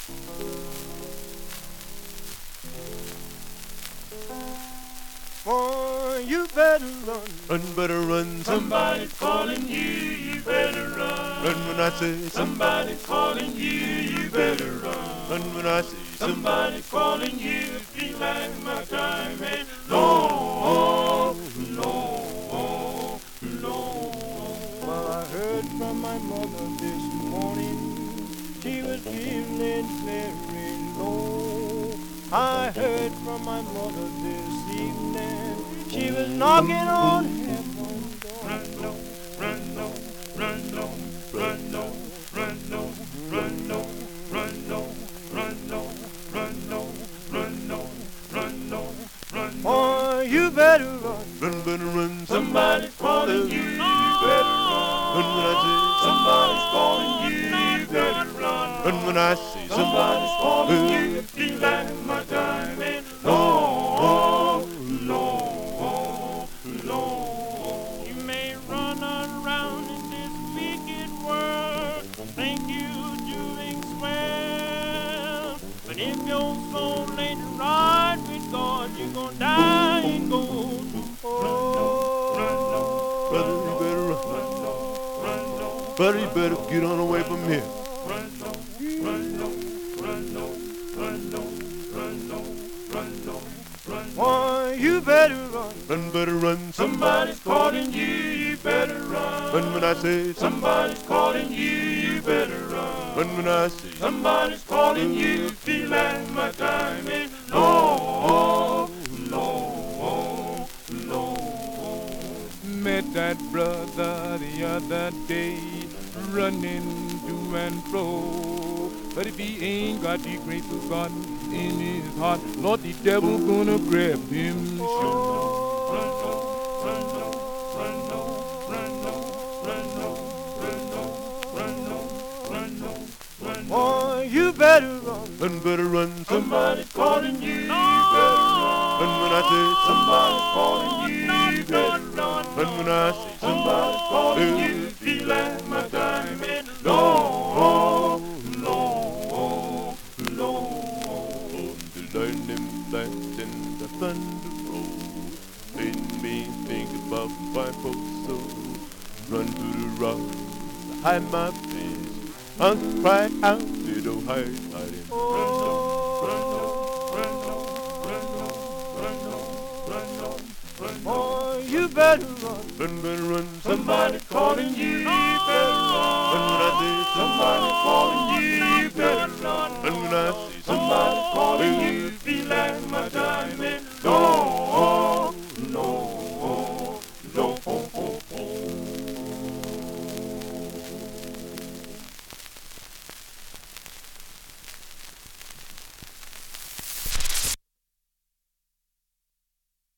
Boy, you better run. Run, better run. Somebody's calling you, you better run. Run when I say Somebody's calling you, you better run. Run when I say Somebody's calling you, feel like my time ain't long, long, long. Well, I heard from my mother this morning, she was feeling very low. I heard from my mother this evening, she was knocking on heaven's door. Run low, run low, run low, run low, run low, run low, run low, run low, run low, run low, run low, run low. Boy, you better run. Run, better run. Somebody's calling you, you better run. Run when I say Somebody's calling you, you better run. Run when I say Somebody's calling you, feel like my time ain't long, long, long. You may run around in this wicked world, think you're doing swell, but if your soul ain't right with God, you're gonna die and go to hell. Brother, you better run. Brother, you better get on away from here. Boy, you better run. Run, better run. Somebody's calling you, you better run. Run when I say Somebody's calling you, you better run. Run when I say Somebody's calling you, feel like my time is long, long, long. Met that brother the other day, running to and fro. But if he ain't got the grace of God in his heart, Lord, the devil gonna grab him sure. Boy, you better run. Run, better run. Somebody's calling you, you better run. Run when I say Somebody's calling you, you better run. Run when I say Somebody's calling you, feel like my time is long, long, long. The lightning flash and the thunder roll made me think about my folks so. Run to the rock, hide my face. Uncle cry out, little hide, hide him. Boy, you better run. Run, better run. Somebody's calling you, you better run. Run when I say Somebody's